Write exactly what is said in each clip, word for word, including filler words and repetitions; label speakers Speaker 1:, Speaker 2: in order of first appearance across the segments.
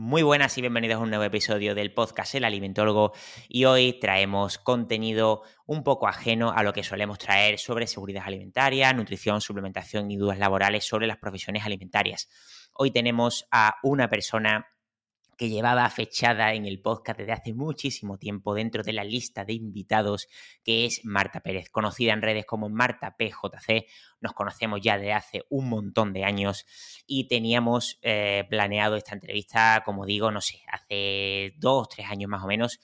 Speaker 1: Muy buenas y bienvenidos a un nuevo episodio del podcast El Alimentólogo, y hoy traemos contenido un poco ajeno a lo que solemos traer sobre seguridad alimentaria, nutrición, suplementación y dudas laborales sobre las profesiones alimentarias. Hoy tenemos a una persona que llevaba fechada en el podcast desde hace muchísimo tiempo dentro de la lista de invitados, que es Marta Pérez, conocida en redes como Marta P J C. Nos conocemos ya desde hace un montón de años y teníamos eh, planeado esta entrevista, como digo, no sé, hace dos, tres años más o menos.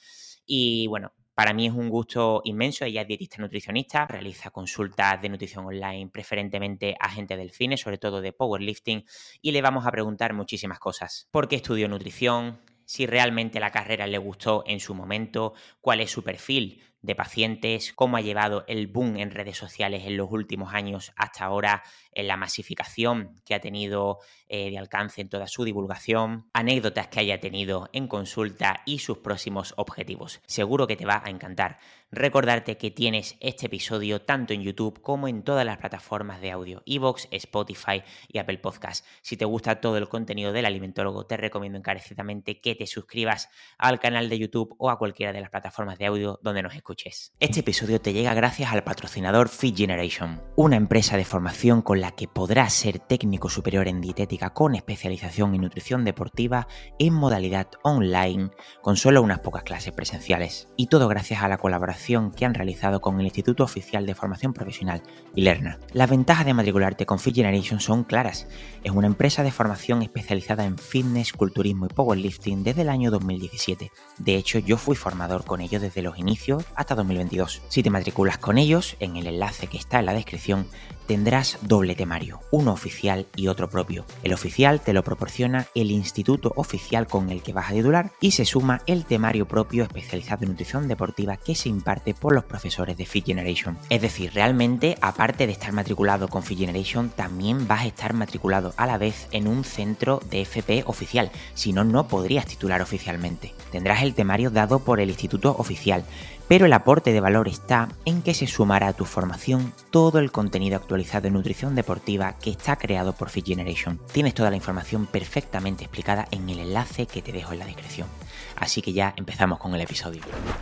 Speaker 1: Y bueno, para mí es un gusto inmenso. Ella es dietista nutricionista, realiza consultas de nutrición online preferentemente a gente del fitness, sobre todo de powerlifting, y le vamos a preguntar muchísimas cosas. ¿Por qué estudió nutrición? Si realmente la carrera le gustó en su momento, cuál es su perfil de pacientes, cómo ha llevado el boom en redes sociales en los últimos años hasta ahora, en la masificación que ha tenido eh, de alcance en toda su divulgación, anécdotas que haya tenido en consulta y sus próximos objetivos. Seguro que te va a encantar. Recordarte que tienes este episodio tanto en YouTube como en todas las plataformas de audio, iVoox, Spotify y Apple Podcast. Si te gusta todo el contenido del Alimentólogo, te recomiendo encarecidamente que te suscribas al canal de YouTube o a cualquiera de las plataformas de audio donde nos escuches. Este episodio te llega gracias al patrocinador Fit Generation, una empresa de formación con la que podrás ser técnico superior en dietética con especialización en nutrición deportiva en modalidad online con solo unas pocas clases presenciales. Y todo gracias a la colaboración que han realizado con el Instituto Oficial de Formación Profesional, ILERNA. Las ventajas de matricularte con Fit Generation son claras. Es una empresa de formación especializada en fitness, culturismo y powerlifting desde el año dos mil diecisiete. De hecho, yo fui formador con ellos desde los inicios hasta dos mil veintidós. Si te matriculas con ellos, en el enlace que está en la descripción, tendrás doble temario, uno oficial y otro propio. El oficial te lo proporciona el instituto oficial con el que vas a titular y se suma el temario propio especializado en nutrición deportiva que se imparte por los profesores de Fit Generation. Es decir, realmente, aparte de estar matriculado con Fit Generation, también vas a estar matriculado a la vez en un centro de F P oficial, si no, no podrías titular oficialmente. Tendrás el temario dado por el instituto oficial, pero el aporte de valor está en que se sumará a tu formación todo el contenido actualizado en nutrición deportiva que está creado por Fit Generation. Tienes toda la información perfectamente explicada en el enlace que te dejo en la descripción. Así que ya empezamos con el episodio.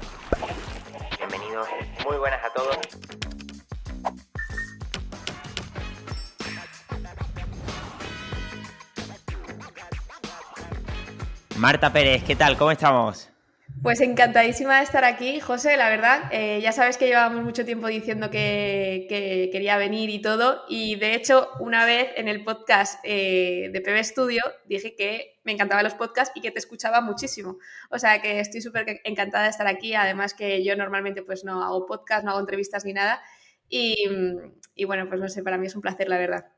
Speaker 1: Bienvenidos, muy buenas a todos. Marta Pérez, ¿qué tal? ¿Cómo estamos?
Speaker 2: Pues encantadísima de estar aquí, José, la verdad. Eh, ya sabes que llevábamos mucho tiempo diciendo que, que quería venir y todo, y de hecho una vez en el podcast eh, de P B Studio dije que me encantaban los podcasts y que te escuchaba muchísimo. O sea que estoy súper encantada de estar aquí, además que yo normalmente pues no hago podcast, no hago entrevistas ni nada, y, y bueno, pues no sé, para mí es un placer, la verdad.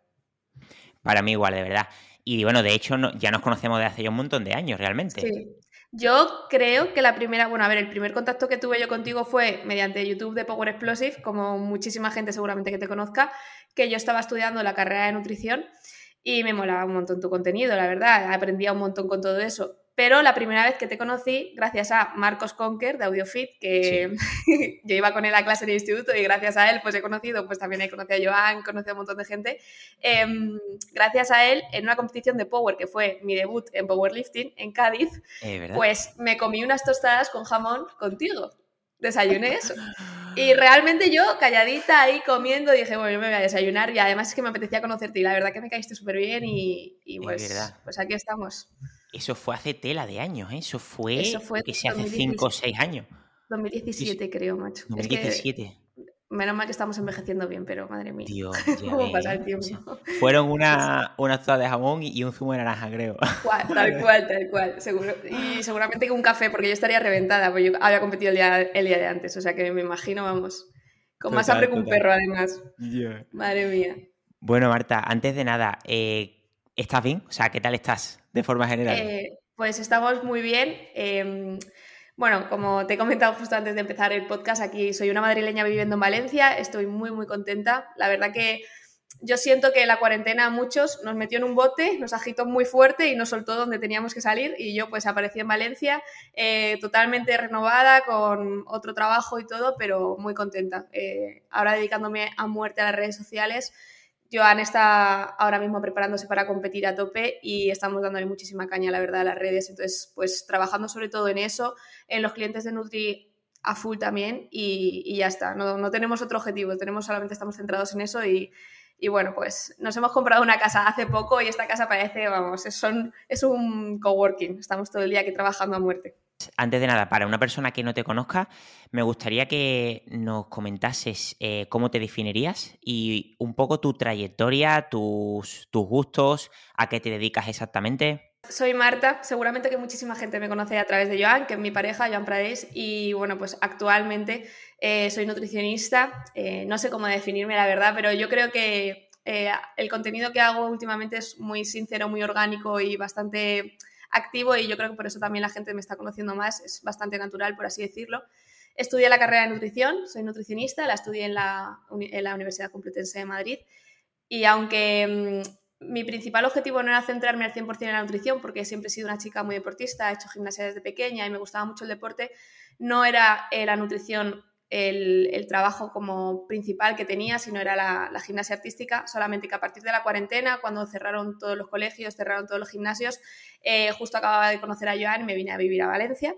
Speaker 1: Para mí igual, de verdad. Y bueno, de hecho no, ya nos conocemos de hace ya un montón de años, realmente.
Speaker 2: Sí. Yo creo que la primera, bueno, a ver, el primer contacto que tuve yo contigo fue mediante YouTube de Power Explosive, como muchísima gente seguramente que te conozca, que yo estaba estudiando la carrera de nutrición y me molaba un montón tu contenido, la verdad, aprendía un montón con todo eso. Pero la primera vez que te conocí, gracias a Marcos Conker de AudioFit, que sí. Yo iba con él a clase en el instituto y gracias a él pues he conocido, pues también he conocido a Joan, he conocido a un montón de gente. Eh, gracias a él, en una competición de Power, que fue mi debut en Powerlifting en Cádiz,
Speaker 1: ¿Eh,
Speaker 2: pues me comí unas tostadas con jamón contigo. Desayuné eso. Y realmente yo, calladita ahí comiendo, dije, bueno, yo me voy a desayunar y además es que me apetecía conocerte y la verdad que me caíste súper bien y, y pues, pues aquí estamos.
Speaker 1: Eso fue hace tela de años, ¿eh? Eso fue,
Speaker 2: Eso fue
Speaker 1: que sé, hace cinco o seis años.
Speaker 2: dos mil diecisiete,
Speaker 1: Eso,
Speaker 2: creo, macho.
Speaker 1: dos mil diecisiete.
Speaker 2: Es que menos mal que estamos envejeciendo bien, pero madre mía.
Speaker 1: Dios, ya
Speaker 2: ¿Cómo
Speaker 1: ves,
Speaker 2: pasa el
Speaker 1: ¿eh?
Speaker 2: tiempo?
Speaker 1: Sí. Fueron una, una tostada de jamón y un zumo de naranja, creo.
Speaker 2: Tal cual, tal cual. Seguro. Y seguramente que un café, porque yo estaría reventada, porque yo había competido el día, el día de antes. O sea que me imagino, vamos, con total, más hambre que un perro, además. Yeah. Madre mía.
Speaker 1: Bueno, Marta, antes de nada, eh, ¿estás bien? O sea, ¿qué tal estás de forma general?
Speaker 2: Eh, pues estamos muy bien. Eh, bueno, como te he comentado justo antes de empezar el podcast, aquí soy una madrileña viviendo en Valencia. Estoy muy, muy contenta. La verdad que yo siento que la cuarentena a muchos nos metió en un bote, nos agitó muy fuerte y nos soltó donde teníamos que salir, y yo pues aparecí en Valencia eh, totalmente renovada, con otro trabajo y todo, pero muy contenta. Eh, ahora dedicándome a muerte a las redes sociales, Joan está ahora mismo preparándose para competir a tope y estamos dándole muchísima caña, la verdad, a las redes. Entonces, pues trabajando sobre todo en eso, en los clientes de Nutri a full también y, y ya está. No, no tenemos otro objetivo, tenemos solamente estamos centrados en eso y, y bueno, pues nos hemos comprado una casa hace poco y esta casa parece, vamos, es, son, es un coworking. Estamos todo el día aquí trabajando a muerte.
Speaker 1: Antes de nada, para una persona que no te conozca, me gustaría que nos comentases eh, cómo te definirías y un poco tu trayectoria, tus, tus gustos, a qué te dedicas exactamente.
Speaker 2: Soy Marta, seguramente que muchísima gente me conoce a través de Joan, que es mi pareja, Joan Prades, y bueno, pues actualmente eh, soy nutricionista, eh, no sé cómo definirme la verdad, pero yo creo que eh, el contenido que hago últimamente es muy sincero, muy orgánico y bastante activo y yo creo que por eso también la gente me está conociendo más, es bastante natural, por así decirlo. Estudié la carrera de nutrición, soy nutricionista, la estudié en la, en la Universidad Complutense de Madrid y aunque mmm, mi principal objetivo no era centrarme al cien por ciento en la nutrición porque siempre he sido una chica muy deportista, he hecho gimnasia desde pequeña y me gustaba mucho el deporte, no era eh, la nutrición el, el trabajo como principal que tenía, sino era la, la gimnasia artística, solamente que a partir de la cuarentena, cuando cerraron todos los colegios, cerraron todos los gimnasios, eh, justo acababa de conocer a Joan y me vine a vivir a Valencia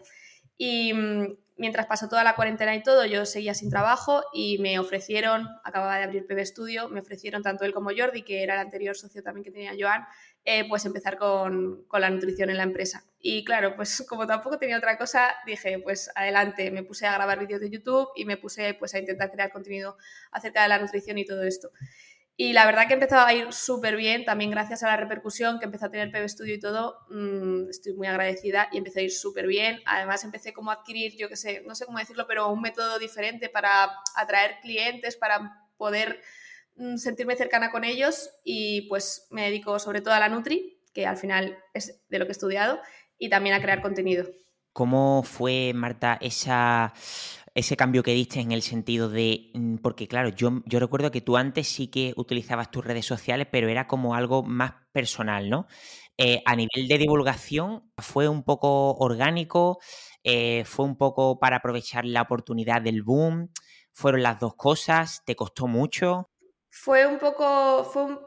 Speaker 2: y mmm, mientras pasó toda la cuarentena y todo, yo seguía sin trabajo y me ofrecieron, acababa de abrir P B Studio, me ofrecieron tanto él como Jordi, que era el anterior socio también que tenía Joan, eh, pues empezar con, con la nutrición en la empresa. Y claro, pues como tampoco tenía otra cosa, dije, pues adelante, me puse a grabar vídeos de YouTube y me puse pues a intentar crear contenido acerca de la nutrición y todo esto. Y la verdad que empezó a ir súper bien, también gracias a la repercusión que empezó a tener P B Studio y todo, mmm, estoy muy agradecida y empezó a ir súper bien. Además empecé como a adquirir, yo qué sé, no sé cómo decirlo, pero un método diferente para atraer clientes, para poder mmm, sentirme cercana con ellos y pues me dedico sobre todo a la Nutri, que al final es de lo que he estudiado, y también a crear contenido.
Speaker 1: ¿Cómo fue, Marta, esa, ese cambio que diste en el sentido de, porque claro, yo, yo recuerdo que tú antes sí que utilizabas tus redes sociales, pero era como algo más personal, ¿no? Eh, a nivel de divulgación, ¿fue un poco orgánico? Eh, ¿fue un poco para aprovechar la oportunidad del boom? ¿Fueron las dos cosas? ¿Te costó mucho?
Speaker 2: Fue un poco, fue, un,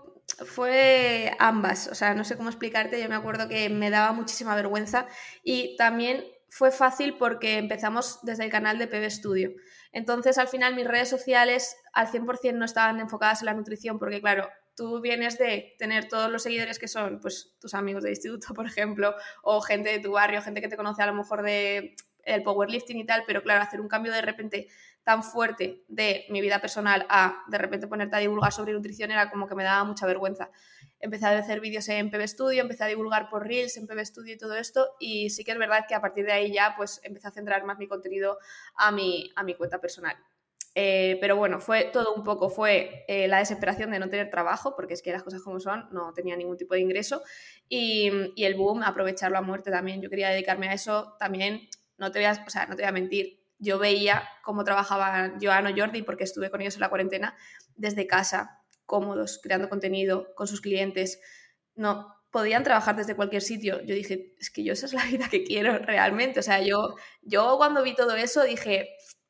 Speaker 2: fue ambas, o sea, no sé cómo explicarte, yo me acuerdo que me daba muchísima vergüenza y también fue fácil porque empezamos desde el canal de P B Studio. Entonces, al final, mis redes sociales al cien por ciento no estaban enfocadas en la nutrición porque, claro, tú vienes de tener todos los seguidores que son, pues, tus amigos de instituto, por ejemplo, o gente de tu barrio, gente que te conoce a lo mejor de el powerlifting y tal, pero claro, hacer un cambio de repente tan fuerte de mi vida personal a de repente ponerte a divulgar sobre nutrición era como que me daba mucha vergüenza. Empecé a hacer vídeos en P B Studio, empecé a divulgar por Reels en P B Studio y todo esto y sí que es verdad que a partir de ahí ya pues empecé a centrar más mi contenido a mi, a mi cuenta personal. Eh, pero bueno, fue todo un poco, fue eh, la desesperación de no tener trabajo, porque es que las cosas como son, no tenía ningún tipo de ingreso y, y el boom, aprovecharlo a muerte también. Yo quería dedicarme a eso también, no te voy a, o sea, no te voy a mentir, yo veía cómo trabajaban Joan o Jordi, porque estuve con ellos en la cuarentena, desde casa, cómodos, creando contenido con sus clientes. No, podían trabajar desde cualquier sitio. Yo dije, es que yo esa es la vida que quiero realmente. O sea, yo, yo cuando vi todo eso dije,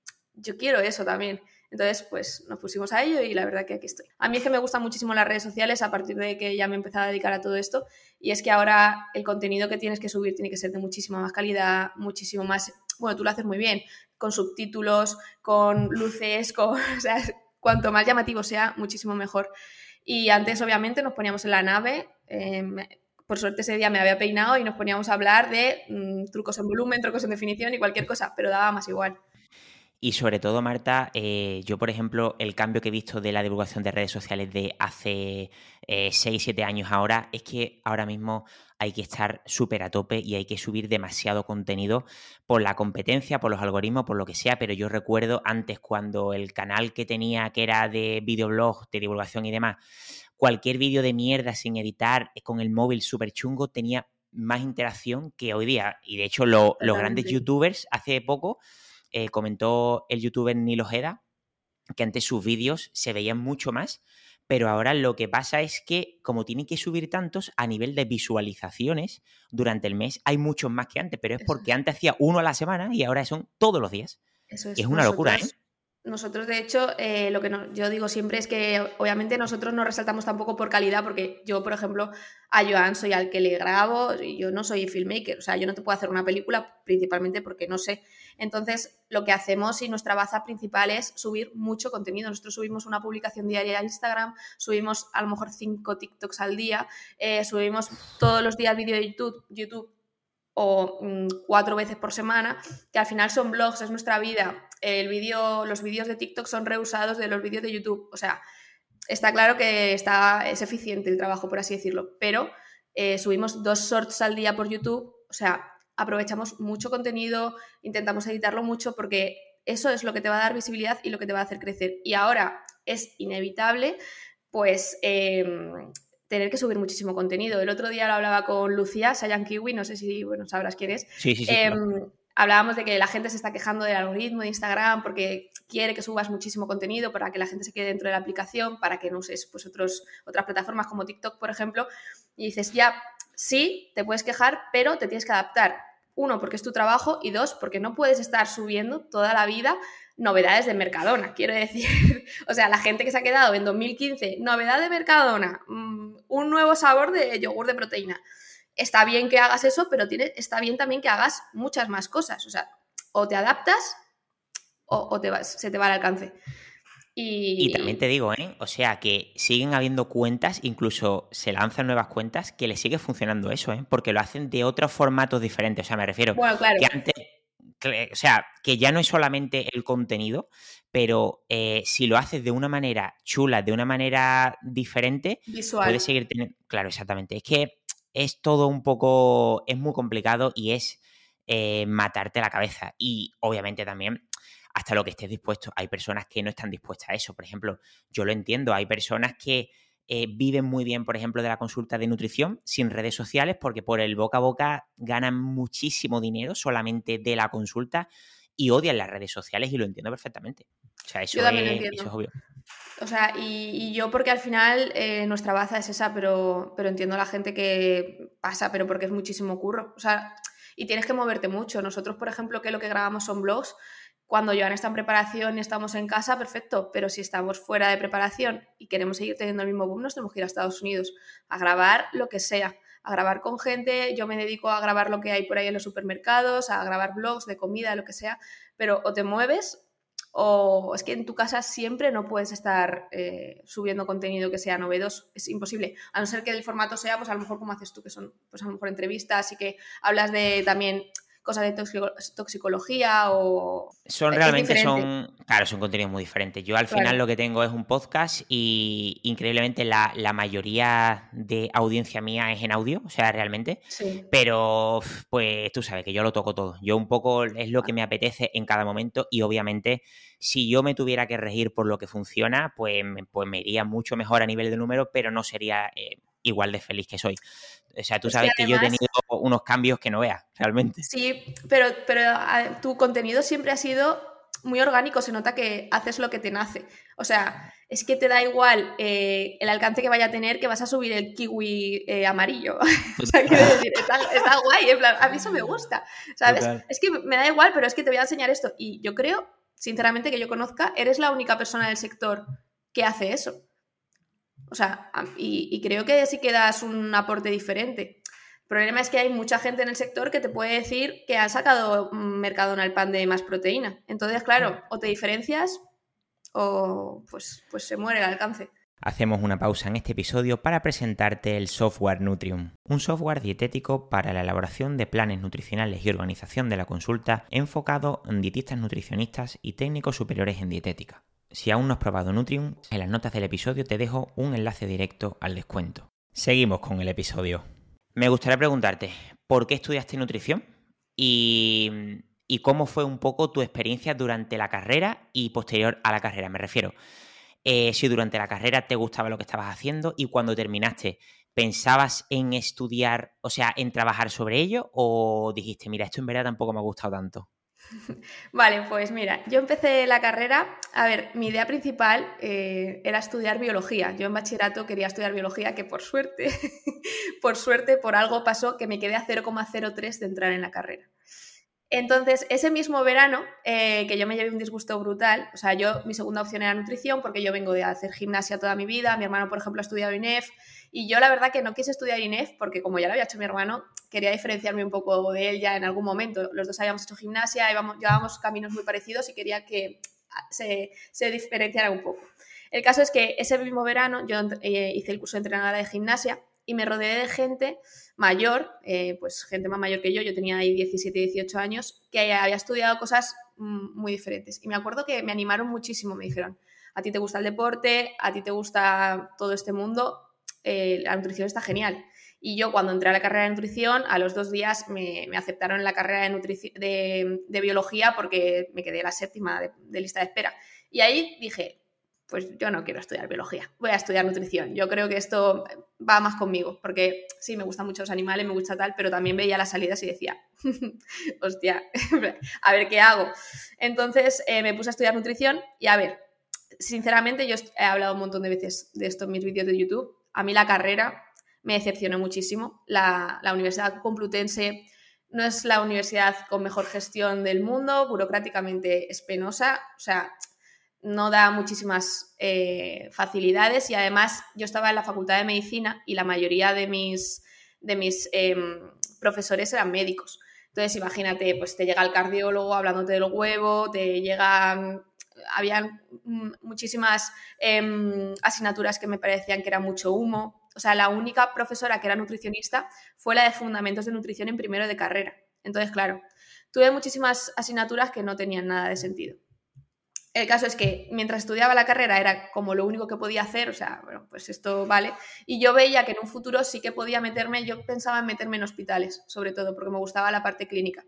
Speaker 2: yo quiero eso también. Entonces, pues nos pusimos a ello y la verdad que aquí estoy. A mí es que me gustan muchísimo las redes sociales a partir de que ya me he empezado a dedicar a todo esto y es que ahora el contenido que tienes que subir tiene que ser de muchísima más calidad, muchísimo más... Bueno, tú lo haces muy bien, con subtítulos, con luces, con... O sea, cuanto más llamativo sea, muchísimo mejor. Y antes, obviamente, nos poníamos en la nave... Eh, por suerte ese día me había peinado y nos poníamos a hablar de mmm, trucos en volumen, trucos en definición y cualquier cosa, pero daba más igual.
Speaker 1: Y sobre todo, Marta, eh, yo, por ejemplo, el cambio que he visto de la divulgación de redes sociales de hace eh, seis siete años ahora, es que ahora mismo hay que estar súper a tope y hay que subir demasiado contenido por la competencia, por los algoritmos, por lo que sea, pero yo recuerdo antes cuando el canal que tenía, que era de videoblog, de divulgación y demás, cualquier vídeo de mierda sin editar, con el móvil súper chungo, tenía más interacción que hoy día. Y de hecho, lo, los grandes youtubers hace poco... Eh, comentó el youtuber Nil Ojeda que antes sus vídeos se veían mucho más, pero ahora lo que pasa es que como tienen que subir tantos, a nivel de visualizaciones durante el mes hay muchos más que antes, pero es
Speaker 2: Eso
Speaker 1: porque
Speaker 2: es.
Speaker 1: antes hacía uno a la semana y ahora son todos los días.
Speaker 2: Eso
Speaker 1: Y es
Speaker 2: es.
Speaker 1: una locura,
Speaker 2: Nosotros,
Speaker 1: ¿eh?
Speaker 2: Nosotros, de hecho, eh, lo que no, yo digo siempre es que obviamente nosotros no resaltamos tampoco por calidad, porque yo, por ejemplo, a Joan soy al que le grabo y yo no soy filmmaker, o sea, yo no te puedo hacer una película principalmente porque no sé. Entonces, lo que hacemos y nuestra baza principal es subir mucho contenido. Nosotros subimos una publicación diaria a Instagram, subimos a lo mejor cinco TikToks al día, eh, subimos todos los días vídeo de YouTube, YouTube o mmm, cuatro veces por semana, que al final son blogs, es nuestra vida. El vídeo, los vídeos de TikTok son reusados de los vídeos de YouTube. O sea, está claro que está, es eficiente el trabajo, por así decirlo, pero eh, subimos dos shorts al día por YouTube. O sea, aprovechamos mucho contenido, intentamos editarlo mucho porque eso es lo que te va a dar visibilidad y lo que te va a hacer crecer. Y ahora es inevitable, pues... Eh, tener que subir muchísimo contenido. El otro día lo hablaba con Lucía, Sayan Kiwi, no sé si bueno, sabrás quién es.
Speaker 1: Sí, sí, sí.
Speaker 2: Eh,
Speaker 1: Claro.
Speaker 2: Hablábamos de que la gente se está quejando del algoritmo de Instagram porque quiere que subas muchísimo contenido para que la gente se quede dentro de la aplicación, para que no uses pues, otros, otras plataformas como TikTok, por ejemplo. Y dices, ya, sí, te puedes quejar, pero te tienes que adaptar. Uno, porque es tu trabajo, y dos, porque no puedes estar subiendo toda la vida novedades de Mercadona, quiero decir. O sea, la gente que se ha quedado en dos mil quince, novedad de Mercadona, mmm, un nuevo sabor de yogur de proteína. Está bien que hagas eso, pero tiene, está bien también que hagas muchas más cosas. O sea, o te adaptas o, o te vas, se te va al alcance. Y...
Speaker 1: y también te digo, ¿eh? O sea, que siguen habiendo cuentas, incluso se lanzan nuevas cuentas, que les sigue funcionando eso, ¿eh? Porque lo hacen de otros formatos diferentes. O sea, me refiero
Speaker 2: bueno, claro.
Speaker 1: que antes... O sea, que ya no es solamente el contenido, pero eh, si lo haces de una manera chula, de una manera diferente,
Speaker 2: visual,
Speaker 1: puedes seguir teniendo... Claro, exactamente. Es que es todo un poco... Es muy complicado y es eh, matarte la cabeza. Y obviamente también hasta lo que estés dispuesto. Hay personas que no están dispuestas a eso. Por ejemplo, yo lo entiendo. Hay personas que eh, viven muy bien, por ejemplo, de la consulta de nutrición sin redes sociales porque por el boca a boca ganan muchísimo dinero solamente de la consulta y odian las redes sociales y lo entiendo perfectamente. O sea, eso,
Speaker 2: yo también
Speaker 1: es,
Speaker 2: lo entiendo.
Speaker 1: eso es obvio.
Speaker 2: O sea, y, y yo porque al final eh, nuestra baza es esa, pero, pero entiendo a la gente que pasa, pero porque es muchísimo curro. O sea, y tienes que moverte mucho. Nosotros, por ejemplo, que lo que grabamos son blogs, cuando Joan está en preparación y estamos en casa, perfecto, pero si estamos fuera de preparación y queremos seguir teniendo el mismo boom, nos tenemos que ir a Estados Unidos a grabar lo que sea, a grabar con gente. Yo me dedico a grabar lo que hay por ahí en los supermercados, a grabar blogs de comida, lo que sea, pero o te mueves o es que en tu casa siempre no puedes estar eh, subiendo contenido que sea novedoso, es imposible, a no ser que el formato sea, pues a lo mejor como haces tú, que son pues a lo mejor entrevistas y que hablas de también cosas de toxicología o...
Speaker 1: Son realmente, son, claro, son contenidos muy diferentes. Yo al
Speaker 2: claro.
Speaker 1: final lo que tengo es un podcast y increíblemente la, la mayoría de audiencia mía es en audio, o sea, realmente.
Speaker 2: Sí.
Speaker 1: Pero pues tú sabes que yo lo toco todo. Yo un poco es lo que me apetece en cada momento y obviamente si yo me tuviera que regir por lo que funciona, pues, pues me iría mucho mejor a nivel de número, pero no sería eh, igual de feliz que soy. O sea, tú
Speaker 2: es
Speaker 1: sabes
Speaker 2: que,
Speaker 1: que, además, que yo he tenido unos cambios que no veas, realmente.
Speaker 2: Sí, pero, pero tu contenido siempre ha sido muy orgánico, se nota que haces lo que te nace. O sea, es que te da igual eh, el alcance que vaya a tener, que vas a subir el kiwi eh, amarillo. O sea, quiero decir, está, está guay, en plan, a mí eso me gusta, ¿sabes? Total. Es que me da igual, pero es que te voy a enseñar esto. Y yo creo, sinceramente, que yo conozca, eres la única persona del sector que hace eso. O sea, y, y creo que sí que das un aporte diferente. El problema es que hay mucha gente en el sector que te puede decir que han sacado Mercadona el pan de más proteína. Entonces, claro, o te diferencias o pues, pues se muere el alcance.
Speaker 1: Hacemos una pausa en este episodio para presentarte el software Nutrium, un software dietético para la elaboración de planes nutricionales y organización de la consulta enfocado en dietistas nutricionistas y técnicos superiores en dietética. Si aún no has probado Nutrium, en las notas del episodio te dejo un enlace directo al descuento. Seguimos con el episodio. Me gustaría preguntarte, ¿por qué estudiaste nutrición? Y, y cómo fue un poco tu experiencia durante la carrera y posterior a la carrera, me refiero. Eh, si durante la carrera te gustaba lo que estabas haciendo y cuando terminaste, ¿pensabas en estudiar, o sea, en trabajar sobre ello? ¿O dijiste, mira, esto en verdad tampoco me ha gustado tanto?
Speaker 2: Vale, pues mira, yo empecé la carrera, a ver, mi idea principal eh, era estudiar biología. Yo en bachillerato quería estudiar biología, que por suerte, por suerte, por algo pasó que me quedé a cero coma cero tres de entrar en la carrera. Entonces, ese mismo verano, eh, que yo me llevé un disgusto brutal, o sea, yo, mi segunda opción era nutrición, porque yo vengo de hacer gimnasia toda mi vida, mi hermano, por ejemplo, ha estudiado I N E F, y yo la verdad que no quise estudiar I N E F, porque como ya lo había hecho mi hermano, quería diferenciarme un poco de él ya en algún momento. Los dos habíamos hecho gimnasia, íbamos, llevábamos caminos muy parecidos y quería que se, se diferenciara un poco. El caso es que ese mismo verano yo eh, hice el curso de entrenadora de gimnasia y me rodeé de gente mayor, eh, pues gente más mayor que yo, yo tenía ahí diecisiete, dieciocho años, que había estudiado cosas mm, muy diferentes. Y me acuerdo que me animaron muchísimo, me dijeron, a ti te gusta el deporte, a ti te gusta todo este mundo, eh, la nutrición está genial. Y yo cuando entré a la carrera de nutrición, a los dos días me, me aceptaron en la carrera de, nutrici- de, de biología porque me quedé la séptima de, de lista de espera. Y ahí dije, pues yo no quiero estudiar biología, voy a estudiar nutrición. Yo creo que esto va más conmigo, porque sí, me gustan mucho los animales, me gusta tal, pero también veía las salidas y decía, hostia, a ver qué hago. Entonces eh, me puse a estudiar nutrición y a ver, sinceramente yo he hablado un montón de veces de esto en mis vídeos de YouTube. A mí la carrera me decepcionó muchísimo. La, la Universidad Complutense no es la universidad con mejor gestión del mundo, burocráticamente es penosa, o sea, no da muchísimas eh, facilidades y además yo estaba en la Facultad de Medicina y la mayoría de mis, de mis eh, profesores eran médicos. Entonces, imagínate, pues te llega el cardiólogo hablándote del huevo, te llega... Habían muchísimas eh, asignaturas que me parecían que era mucho humo. O sea, la única profesora que era nutricionista fue la de Fundamentos de Nutrición en primero de carrera. Entonces, claro, tuve muchísimas asignaturas que no tenían nada de sentido. El caso es que mientras estudiaba la carrera era como lo único que podía hacer, o sea, bueno, pues esto vale. Y yo veía que en un futuro sí que podía meterme, yo pensaba en meterme en hospitales, sobre todo, porque me gustaba la parte clínica.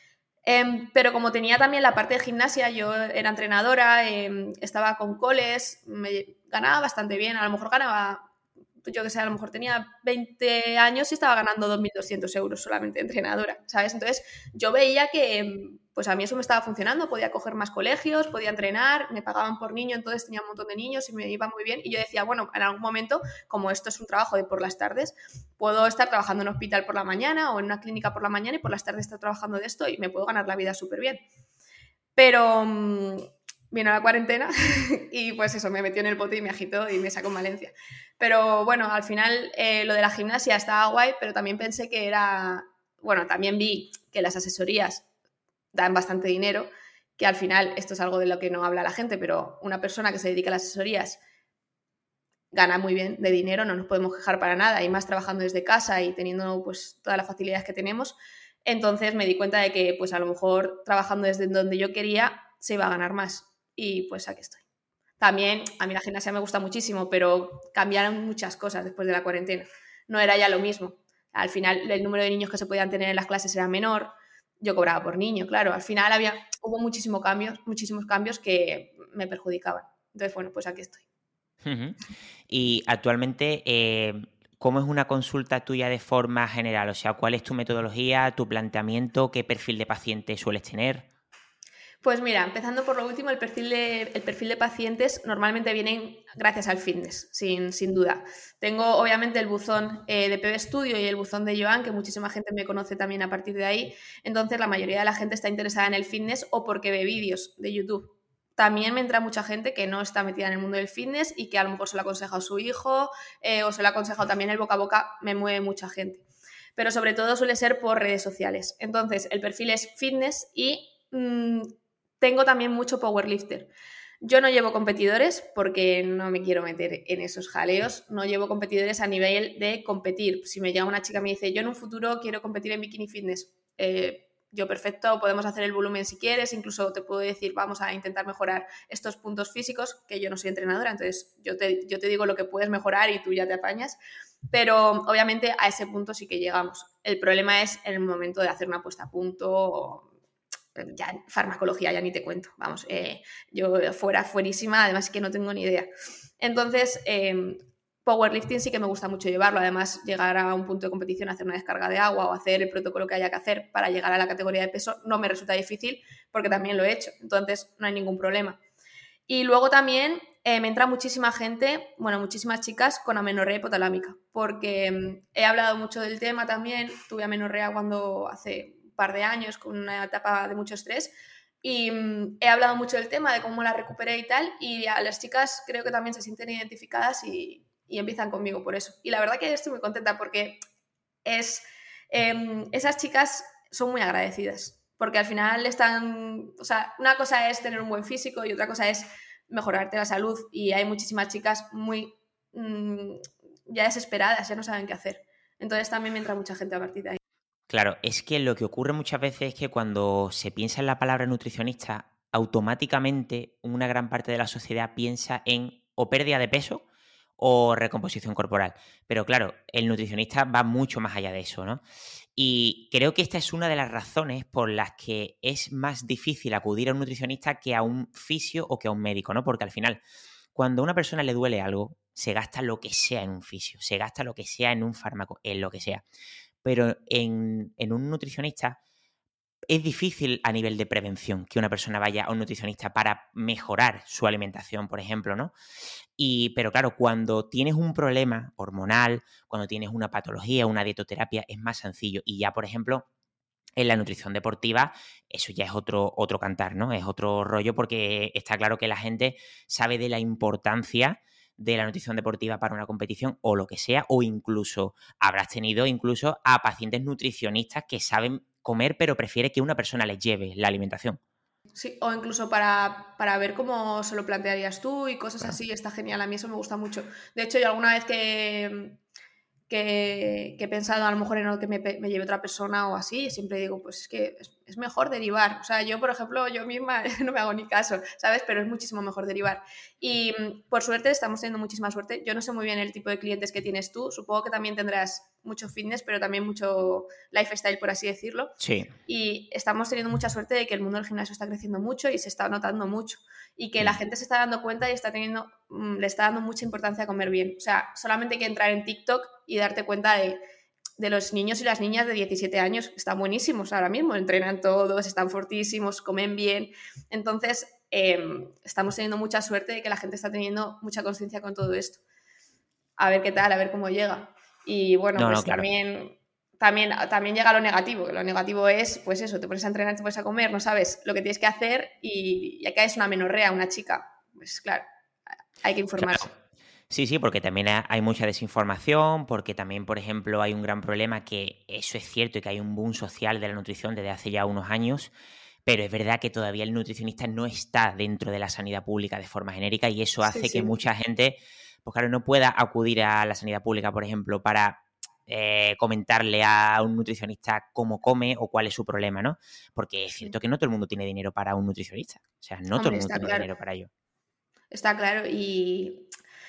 Speaker 2: Eh, pero como tenía también la parte de gimnasia, yo era entrenadora, eh, estaba con coles, me ganaba bastante bien, a lo mejor ganaba, yo que sé, a lo mejor tenía veinte años y estaba ganando dos mil doscientos euros solamente entrenadora, ¿sabes? Entonces yo veía que pues a mí eso me estaba funcionando, podía coger más colegios, podía entrenar, me pagaban por niño, entonces tenía un montón de niños y me iba muy bien. Y yo decía, bueno, en algún momento, como esto es un trabajo de por las tardes, puedo estar trabajando en un hospital por la mañana o en una clínica por la mañana y por las tardes estar trabajando de esto y me puedo ganar la vida súper bien. Pero mmm, vino la cuarentena y pues eso, me metió en el bote y me agitó y me sacó en Valencia. Pero bueno, al final eh, lo de la gimnasia estaba guay, pero también pensé que era... Bueno, también vi que las asesorías dan bastante dinero, que al final esto es algo de lo que no habla la gente, pero una persona que se dedica a las asesorías gana muy bien de dinero, no nos podemos quejar para nada, y más trabajando desde casa y teniendo pues todas las facilidades que tenemos. Entonces me di cuenta de que pues a lo mejor trabajando desde donde yo quería se iba a ganar más y pues aquí estoy. También a mí la gimnasia me gusta muchísimo, pero cambiaron muchas cosas después de la cuarentena. No era ya lo mismo. Al final el número de niños que se podían tener en las clases era menor. Yo cobraba por niño, claro. Al final había, hubo muchísimos cambios, muchísimos cambios que me perjudicaban. Entonces, bueno, pues aquí estoy.
Speaker 1: Uh-huh. Y actualmente, eh, ¿cómo es una consulta tuya de forma general? O sea, ¿cuál es tu metodología, tu planteamiento, qué perfil de paciente sueles tener?
Speaker 2: Pues mira, empezando por lo último, el perfil de, el perfil de pacientes normalmente vienen gracias al fitness, sin, sin duda. Tengo obviamente el buzón eh, de P B Studio y el buzón de Joan, que muchísima gente me conoce también a partir de ahí. Entonces la mayoría de la gente está interesada en el fitness o porque ve vídeos de YouTube. También me entra mucha gente que no está metida en el mundo del fitness y que a lo mejor se lo ha aconsejado su hijo eh, o se lo ha aconsejado también el boca a boca, me mueve mucha gente. Pero sobre todo suele ser por redes sociales. Entonces el perfil es fitness y... Mmm, tengo también mucho powerlifter. Yo no llevo competidores porque no me quiero meter en esos jaleos. No llevo competidores a nivel de competir. Si me llama una chica y me dice, yo en un futuro quiero competir en bikini fitness, eh, yo perfecto, podemos hacer el volumen si quieres, incluso te puedo decir, vamos a intentar mejorar estos puntos físicos, que yo no soy entrenadora, entonces yo te, yo te digo lo que puedes mejorar y tú ya te apañas. Pero obviamente a ese punto sí que llegamos. El problema es en el momento de hacer una puesta a punto o ya farmacología ya ni te cuento, vamos, eh, yo fuera fuerísima, además que no tengo ni idea. Entonces, eh, powerlifting sí que me gusta mucho llevarlo, además llegar a un punto de competición, hacer una descarga de agua o hacer el protocolo que haya que hacer para llegar a la categoría de peso no me resulta difícil porque también lo he hecho, entonces no hay ningún problema. Y luego también eh, me entra muchísima gente, bueno, muchísimas chicas con amenorrea hipotalámica, porque eh, he hablado mucho del tema también, tuve amenorrea cuando hace par de años con una etapa de mucho estrés y mm, he hablado mucho del tema, de cómo la recuperé y tal, y a las chicas creo que también se sienten identificadas y, y empiezan conmigo por eso. Y la verdad que estoy muy contenta porque es, eh, esas chicas son muy agradecidas, porque al final están, o sea, una cosa es tener un buen físico y otra cosa es mejorarte la salud, y hay muchísimas chicas muy mmm, ya desesperadas, ya no saben qué hacer. Entonces también me entra mucha gente a partir de ahí.
Speaker 1: Claro, es que lo que ocurre muchas veces es que cuando se piensa en la palabra nutricionista, automáticamente una gran parte de la sociedad piensa en o pérdida de peso o recomposición corporal. Pero claro, el nutricionista va mucho más allá de eso, ¿no? Y creo que esta es una de las razones por las que es más difícil acudir a un nutricionista que a un fisio o que a un médico, ¿no? Porque al final, cuando a una persona le duele algo, se gasta lo que sea en un fisio, se gasta lo que sea en un fármaco, en lo que sea. Pero en, en un nutricionista es difícil a nivel de prevención que una persona vaya a un nutricionista para mejorar su alimentación, por ejemplo, ¿no? Y, pero claro, cuando tienes un problema hormonal, cuando tienes una patología, una dietoterapia, es más sencillo. Y ya, por ejemplo, en la nutrición deportiva, eso ya es otro, otro cantar, ¿no? Es otro rollo porque está claro que la gente sabe de la importancia de la nutrición deportiva para una competición o lo que sea, o incluso habrás tenido incluso a pacientes nutricionistas que saben comer pero prefiere que una persona les lleve la alimentación.
Speaker 2: Sí, o incluso para, para ver cómo se lo plantearías tú y cosas
Speaker 1: Claro.
Speaker 2: así, está genial, a mí eso me gusta mucho. De hecho, yo alguna vez que, que, que he pensado a lo mejor en algo que me, me lleve otra persona o así, siempre digo, pues es que es, es mejor derivar. O sea, yo, por ejemplo, yo misma no me hago ni caso, ¿sabes? Pero es muchísimo mejor derivar. Y por suerte, estamos teniendo muchísima suerte. Yo no sé muy bien el tipo de clientes que tienes tú, supongo que también tendrás mucho fitness, pero también mucho lifestyle, por así decirlo.
Speaker 1: Sí.
Speaker 2: Y estamos teniendo mucha suerte de que el mundo del gimnasio está creciendo mucho y se está notando mucho. Y que
Speaker 1: Mm.
Speaker 2: la gente se está dando cuenta y está teniendo, le está dando mucha importancia a comer bien. O sea, solamente hay que entrar en TikTok y darte cuenta de, de los niños y las niñas de diecisiete años. Están buenísimos ahora mismo, entrenan todos, están fortísimos, comen bien. Entonces, eh, estamos teniendo mucha suerte de que la gente está teniendo mucha conciencia con todo esto. A ver qué tal, a ver cómo llega. Y bueno,
Speaker 1: No,
Speaker 2: pues
Speaker 1: no, claro.
Speaker 2: también, también, también llega lo negativo, que lo negativo es, pues eso, te pones a entrenar, te pones a comer, no sabes lo que tienes que hacer y ya caes una menorrea, una chica. Pues claro, hay que informarse.
Speaker 1: Claro. Sí, sí, porque también hay mucha desinformación, porque también, por ejemplo, hay un gran problema que eso es cierto y que hay un boom social de la nutrición desde hace ya unos años, pero es verdad que todavía el nutricionista no está dentro de la sanidad pública de forma genérica y eso
Speaker 2: Sí,
Speaker 1: hace que
Speaker 2: sí.
Speaker 1: mucha gente, pues claro, no pueda acudir a la sanidad pública, por ejemplo, para eh, comentarle a un nutricionista cómo come o cuál es su problema, ¿no? Porque es
Speaker 2: Sí.
Speaker 1: cierto que no todo el mundo tiene dinero para un nutricionista, o sea, no todo el
Speaker 2: Hombre,
Speaker 1: mundo
Speaker 2: está
Speaker 1: tiene
Speaker 2: claro.
Speaker 1: dinero para ello.
Speaker 2: Está claro y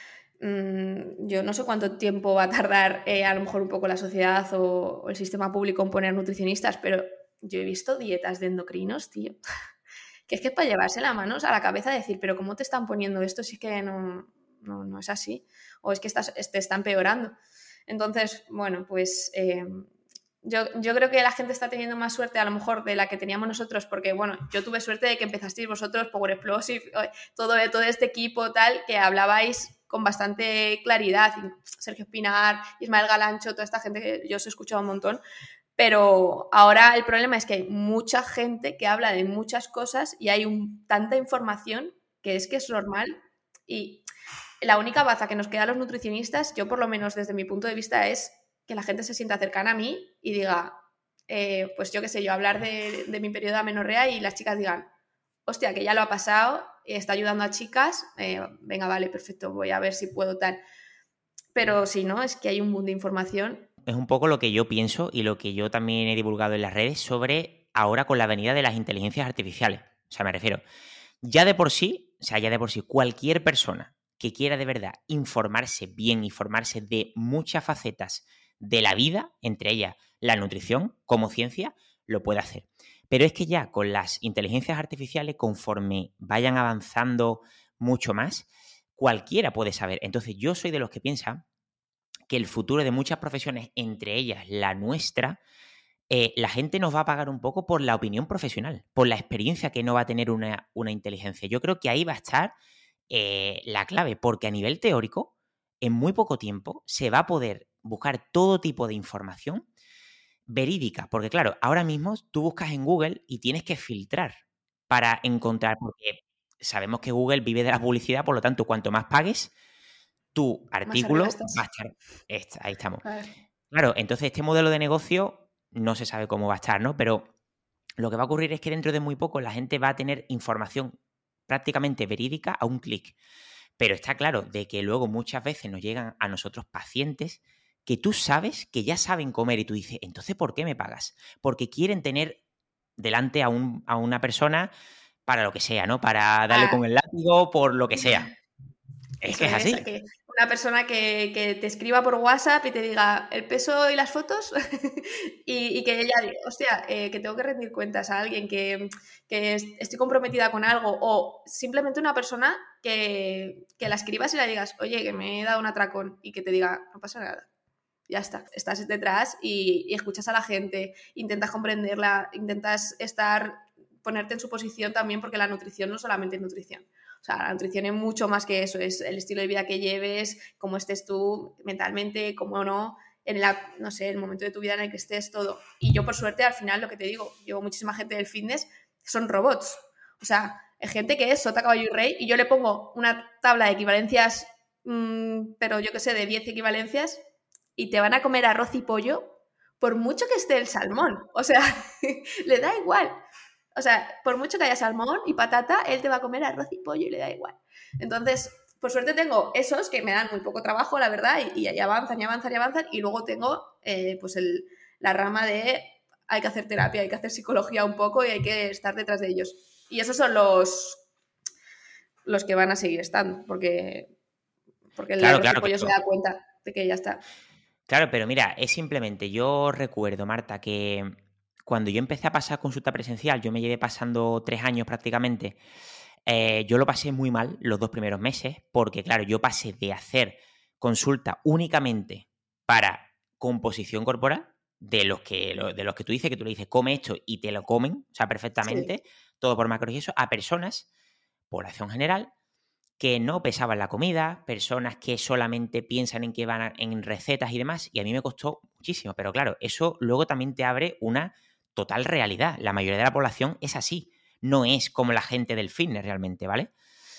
Speaker 2: mmm, yo no sé cuánto tiempo va a tardar eh, a lo mejor un poco la sociedad o, o el sistema público en poner nutricionistas, pero yo he visto dietas de endocrinos, tío, que es que es para llevarse las manos a la cabeza y decir, pero ¿cómo te están poniendo esto si es que no, no, no es así? O es que estás, te está empeorando. Entonces, bueno, pues eh, yo, yo creo que la gente está teniendo más suerte a lo mejor de la que teníamos nosotros, porque bueno, yo tuve suerte de que empezasteis vosotros, Power Explosive, todo, todo este equipo tal, que hablabais con bastante claridad, Sergio Espinar, Ismael Galancho, toda esta gente que yo os he escuchado un montón, pero ahora el problema es que hay mucha gente que habla de muchas cosas y hay un, tanta información que es que es normal y la única baza que nos queda a los nutricionistas, yo por lo menos desde mi punto de vista, es que la gente se sienta cercana a mí y diga, eh, pues yo qué sé, yo hablar de, de mi periodo de amenorrea y las chicas digan, hostia, que ya lo ha pasado, está ayudando a chicas, eh, venga, vale, perfecto, voy a ver si puedo tal. Pero si no, es que hay un mundo de información.
Speaker 1: Es un poco lo que yo pienso y lo que yo también he divulgado en las redes sobre ahora con la venida de las inteligencias artificiales. O sea, me refiero, ya de por sí, o sea, ya de por sí, cualquier persona que quiera de verdad informarse bien, informarse de muchas facetas de la vida, entre ellas la nutrición como ciencia, lo puede hacer. Pero es que ya con las inteligencias artificiales, conforme vayan avanzando mucho más, cualquiera puede saber. Entonces, yo soy de los que piensan que el futuro de muchas profesiones, entre ellas la nuestra, eh, la gente nos va a pagar un poco por la opinión profesional, por la experiencia que no va a tener una, una inteligencia. Yo creo que ahí va a estar eh, la clave, porque a nivel teórico, en muy poco tiempo se va a poder buscar todo tipo de información, verídica, porque claro, ahora mismo tú buscas en Google y tienes que filtrar para encontrar, porque sabemos que Google vive de la publicidad, por lo tanto, cuanto más pagues, tu
Speaker 2: Más arriba
Speaker 1: artículo va a
Speaker 2: estás.
Speaker 1: estar... Esta, ahí estamos.
Speaker 2: Claro.
Speaker 1: Claro, entonces este modelo de negocio no se sabe cómo va a estar, ¿no? Pero lo que va a ocurrir es que dentro de muy poco la gente va a tener información prácticamente verídica a un clic. Pero está claro de que luego muchas veces nos llegan a nosotros pacientes que tú sabes que ya saben comer y tú dices, entonces, ¿por qué me pagas? Porque quieren tener delante a, un, a una persona para lo que sea, ¿no? Para darle
Speaker 2: Ah,
Speaker 1: con el látigo por lo que sea. Es
Speaker 2: eso
Speaker 1: que es
Speaker 2: es,
Speaker 1: así.
Speaker 2: que una persona que, que te escriba por WhatsApp y te diga el peso y las fotos y, y que ella diga, hostia, eh, que tengo que rendir cuentas a alguien, que, que es- estoy comprometida con algo, o simplemente una persona que, que la escribas y le digas, oye, que me he dado un atracón, y que te diga, no pasa nada. Ya está, estás detrás y, y escuchas a la gente, intentas comprenderla, intentas estar, ponerte en su posición también, porque la nutrición no solamente es nutrición. O sea, la nutrición es mucho más que eso, es el estilo de vida que lleves, cómo estés tú mentalmente, cómo no, en la, no sé, el momento de tu vida en el que estés, todo. Y yo, por suerte, al final, lo que te digo, llevo muchísima gente del fitness, son robots. O sea, hay gente que es sota, caballo y rey, y yo le pongo una tabla de equivalencias, mmm, pero yo qué sé, de diez equivalencias, y te van a comer arroz y pollo por mucho que esté el salmón. O sea, le da igual. O sea, por mucho que haya salmón y patata, él te va a comer arroz y pollo y le da igual. Entonces, por suerte tengo esos que me dan muy poco trabajo, la verdad, y, y avanzan y avanzan y avanzan. Y luego tengo eh, pues el, la rama de hay que hacer terapia, hay que hacer psicología un poco y hay que estar detrás de ellos. Y esos son los, los que van a seguir estando, porque, porque el
Speaker 1: Claro,
Speaker 2: arroz y
Speaker 1: claro,
Speaker 2: pollo se
Speaker 1: claro.
Speaker 2: da cuenta de que ya está.
Speaker 1: Claro, pero mira, es simplemente, yo recuerdo, Marta, que cuando yo empecé a pasar consulta presencial, yo me llevé pasando tres años prácticamente, eh, yo lo pasé muy mal los dos primeros meses, porque claro, yo pasé de hacer consulta únicamente para composición corporal, de los que, de los que tú dices, que tú le dices, come esto y te lo comen, o sea,
Speaker 2: Sí.
Speaker 1: perfectamente, todo por macros y eso, a personas, población general, que no pesaban la comida, personas que solamente piensan en que van a, en recetas y demás, y a mí me costó muchísimo, pero claro, eso luego también te abre una total realidad. La mayoría de la población es así, no es como la gente del fitness realmente, ¿vale?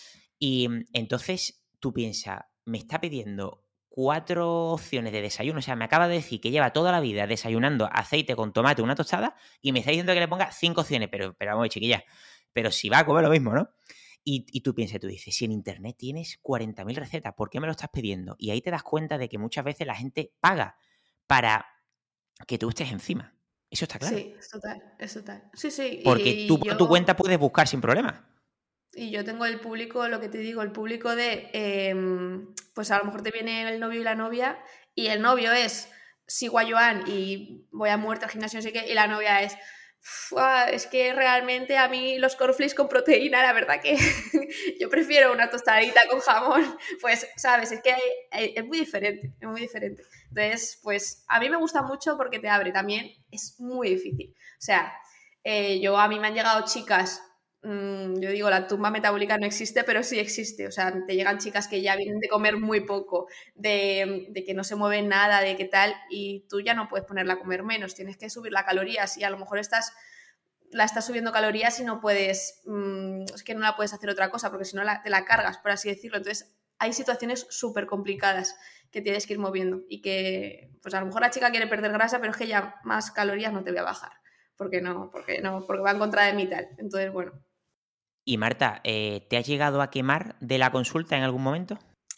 Speaker 1: Y entonces tú piensas, me está pidiendo cuatro opciones de desayuno, o sea, me acaba de decir que lleva toda la vida desayunando aceite con tomate, una tostada, y me está diciendo que le ponga cinco opciones, pero, pero vamos, chiquilla, pero si va a comer lo mismo, ¿no? Y, y tú piensas, tú dices, si en internet tienes cuarenta mil recetas, ¿por qué me lo estás pidiendo? Y ahí te das cuenta de que muchas veces la gente paga para que tú estés encima. Eso está claro.
Speaker 2: Sí, es total, es total. Sí, sí,
Speaker 1: Porque tú
Speaker 2: y
Speaker 1: por
Speaker 2: yo,
Speaker 1: tu cuenta puedes buscar sin problema.
Speaker 2: y yo tengo el público, lo que te digo, el público de, em, pues a lo mejor te viene el novio y la novia, y el novio es, sigo a Joan y voy a muerte al gimnasio, no sé qué, y la novia es, "Fua, es que realmente a mí los cornflakes con proteína, la verdad que yo prefiero una tostadita con jamón", pues, sabes, es que hay- hay- es muy diferente, es muy diferente. Entonces, pues a mí me gusta mucho porque te abre, también es muy difícil. O sea, eh, yo a mí me han llegado chicas, mmm, yo digo, la tumba metabólica no existe, pero sí existe. O sea, te llegan chicas que ya vienen de comer muy poco, de, de que no se mueven nada, de qué tal, y tú ya no puedes ponerla a comer menos, tienes que subir las calorías y a lo mejor estás la estás subiendo calorías y no puedes, mmm, es que no la puedes hacer otra cosa porque si no la, te la cargas, por así decirlo. Entonces hay situaciones súper complicadas que tienes que ir moviendo y que pues a lo mejor la chica quiere perder grasa, pero es que ya más calorías no te voy a bajar porque no, porque no, porque va en contra de mí tal. Entonces, bueno.
Speaker 1: Y Marta, eh, ¿te has llegado a quemar de la consulta en algún momento?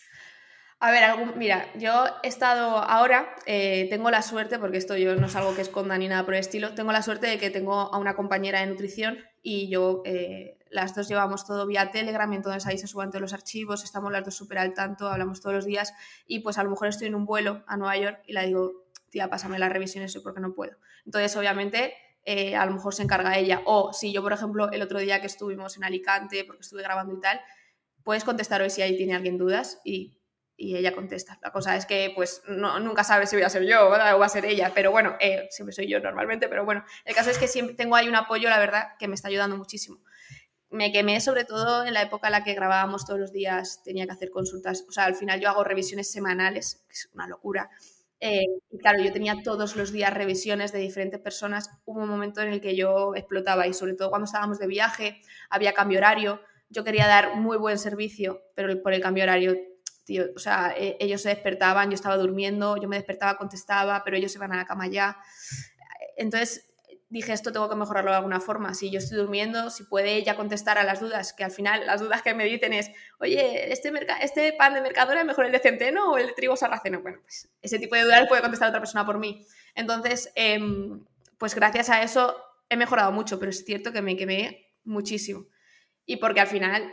Speaker 2: A ver, algún, mira, yo he estado ahora, eh, tengo la suerte, porque esto yo no es algo que esconda ni nada por el estilo, tengo la suerte de que tengo a una compañera de nutrición y yo, eh, las dos llevamos todo vía Telegram, entonces ahí se suben todos los archivos, estamos las dos súper al tanto, hablamos todos los días y pues a lo mejor estoy en un vuelo a Nueva York y la digo, tía, pásame las revisiones hoy porque no puedo. Entonces, obviamente, eh, a lo mejor se encarga ella. O si yo, por ejemplo, el otro día que estuvimos en Alicante, porque estuve grabando y tal, puedes contestar hoy si ahí tiene alguien dudas y y ella contesta. La cosa es que pues no, nunca sabes si voy a ser yo, ¿verdad? O va a ser ella, pero bueno, eh, siempre soy yo normalmente, pero bueno, el caso es que siempre tengo ahí un apoyo, la verdad, que me está ayudando muchísimo. Me quemé sobre todo en la época en la que grabábamos todos los días, tenía que hacer consultas, o sea, al final yo hago revisiones semanales, que es una locura, Eh, y claro, yo tenía todos los días revisiones de diferentes personas. Hubo un momento en el que yo explotaba y sobre todo cuando estábamos de viaje, había cambio horario. Yo quería dar muy buen servicio, pero por el cambio horario, tío, o sea, eh, ellos se despertaban, yo estaba durmiendo, yo me despertaba, contestaba, pero ellos se van a la cama ya. Entonces dije, esto tengo que mejorarlo de alguna forma. Si yo estoy durmiendo, si puede ella contestar a las dudas, que al final las dudas que me dicen es, oye, ¿este, merca- este pan de Mercadona es mejor el de centeno o el de trigo sarraceno? Bueno, pues ese tipo de dudas puede contestar otra persona por mí. Entonces, eh, pues gracias a eso he mejorado mucho, pero es cierto que me quemé muchísimo. Y porque al final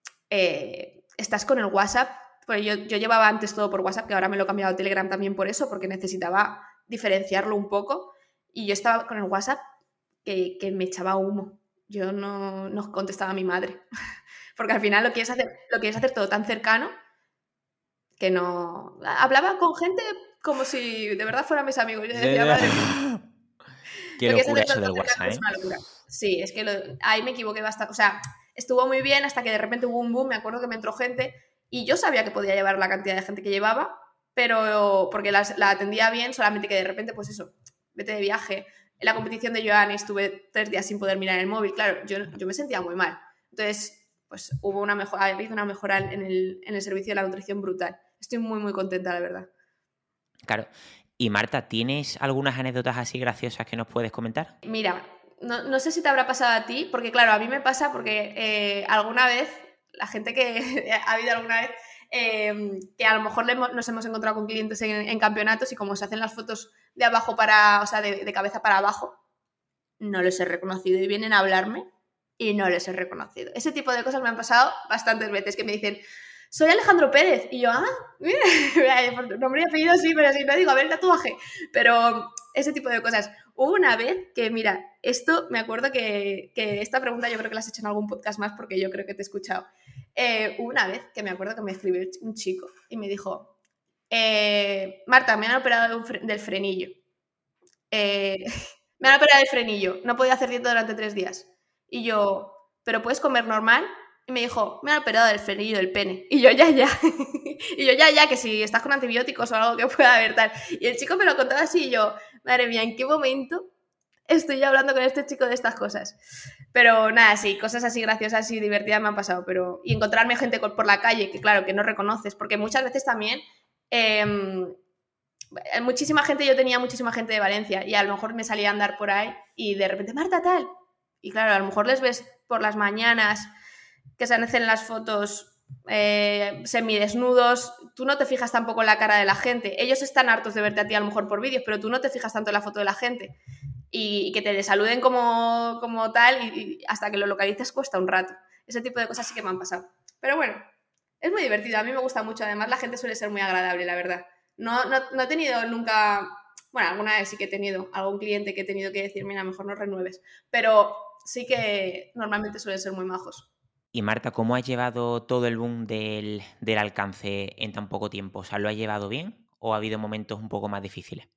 Speaker 2: eh, estás con el WhatsApp, pues yo, yo llevaba antes todo por WhatsApp, que ahora me lo he cambiado a Telegram también por eso, porque necesitaba diferenciarlo un poco. Y yo estaba con el WhatsApp que, que me echaba humo. Yo no, no contestaba a mi madre. Porque al final lo quieres hacer, lo quieres hacer todo tan cercano que no... Hablaba con gente como si de verdad fueran mis amigos. Yo decía, madre mía,
Speaker 1: Qué
Speaker 2: lo quieres
Speaker 1: locura
Speaker 2: hacer todo
Speaker 1: eso del
Speaker 2: tan cercano,
Speaker 1: WhatsApp,
Speaker 2: es
Speaker 1: ¿eh?
Speaker 2: una locura. Sí, es que lo, ahí me equivoqué bastante. O sea, estuvo muy bien hasta que de repente hubo un boom. Me acuerdo que me entró gente y yo sabía que podía llevar la cantidad de gente que llevaba, pero porque la, la atendía bien, solamente que de repente, pues eso, vete de viaje. En la competición de Joan estuve tres días sin poder mirar el móvil. Claro, yo, yo me sentía muy mal. Entonces, pues hubo una mejora, ha habido una mejora en el, en el servicio de la nutrición brutal. Estoy muy, muy contenta, la verdad.
Speaker 1: Claro. Y Marta, ¿tienes algunas anécdotas así graciosas que nos puedes comentar?
Speaker 2: Mira, no, no sé si te habrá pasado a ti, porque claro, a mí me pasa porque eh, alguna vez, la gente que ha habido alguna vez, eh, que a lo mejor le hemos, nos hemos encontrado con clientes en, en campeonatos y como se hacen las fotos de abajo para, o sea, de, de cabeza para abajo, no los he reconocido y vienen a hablarme y no les he reconocido. Ese tipo de cosas me han pasado bastantes veces, que me dicen, soy Alejandro Pérez, y yo, ah, mira, por nombre y apellido sí, pero si no digo, a ver el tatuaje, pero ese tipo de cosas. Hubo una vez que, mira, esto me acuerdo que, que esta pregunta yo creo que la has hecho en algún podcast más porque yo creo que te he escuchado. Eh, hubo una vez que me acuerdo que me escribió un chico y me dijo, eh, Marta, me han operado del frenillo. Eh, me han operado el frenillo, no podía hacer dieta durante tres días. Y yo, ¿pero puedes comer normal? Y me dijo, me han operado el frenillo del pene. Y yo, ya, ya. Y yo, ya, ya, que si estás con antibióticos o algo que pueda haber tal. Y el chico me lo contaba así y yo, madre mía, ¿en qué momento estoy hablando con este chico de estas cosas? Pero nada, sí, cosas así graciosas y divertidas me han pasado. Pero y encontrarme gente por la calle, que claro, que no reconoces, porque muchas veces también... Eh, muchísima gente, yo tenía muchísima gente de Valencia y a lo mejor me salía a andar por ahí y de repente, Marta, tal. Y claro, a lo mejor les ves por las mañanas que se hacen las fotos eh, semidesnudos, tú no te fijas tampoco en la cara de la gente. Ellos están hartos de verte a ti a lo mejor por vídeos, pero tú no te fijas tanto en la foto de la gente. Y, y que te saluden como, como tal y, y hasta que lo localices cuesta un rato. Ese tipo de cosas sí que me han pasado. Pero bueno, es muy divertido, a mí me gusta mucho. Además, la gente suele ser muy agradable, la verdad. No, no, no he tenido nunca, bueno, alguna vez sí que he tenido algún cliente que he tenido que decir, mira, mejor no renueves, pero sí que normalmente suelen ser muy majos.
Speaker 1: Y Marta, ¿cómo has llevado todo el boom del, del alcance en tan poco tiempo? O sea, ¿lo has llevado bien o ha habido momentos un poco más difíciles?